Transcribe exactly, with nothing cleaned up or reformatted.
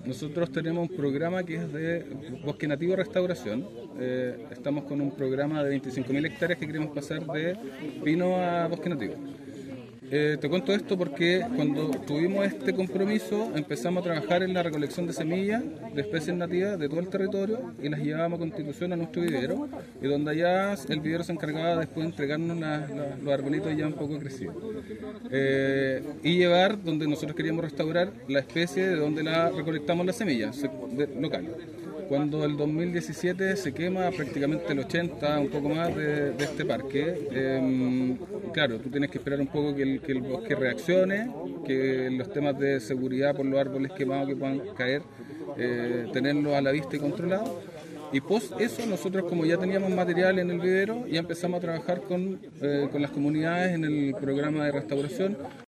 Nosotros tenemos un programa que es de bosque nativo restauración. Eh, estamos con un programa de veinticinco mil hectáreas que queremos pasar de pino a bosque nativo. Eh, te cuento esto porque cuando tuvimos este compromiso empezamos a trabajar en la recolección de semillas de especies nativas de todo el territorio y las llevábamos a Constitución a nuestro vivero, y donde allá el vivero se encargaba después de entregarnos la, la, los arbolitos ya un poco crecidos. Eh, y llevar donde nosotros queríamos restaurar la especie de donde la recolectamos las semillas de, local. Cuando el dos mil diecisiete se quema prácticamente el ochenta, un poco más de, de este parque, eh, claro, tú tienes que esperar un poco que el, que el bosque reaccione, que los temas de seguridad por los árboles quemados que puedan caer, eh, tenerlos a la vista y controlados. Y post eso, nosotros como ya teníamos material en el vivero, ya empezamos a trabajar con, eh, con las comunidades en el programa de restauración,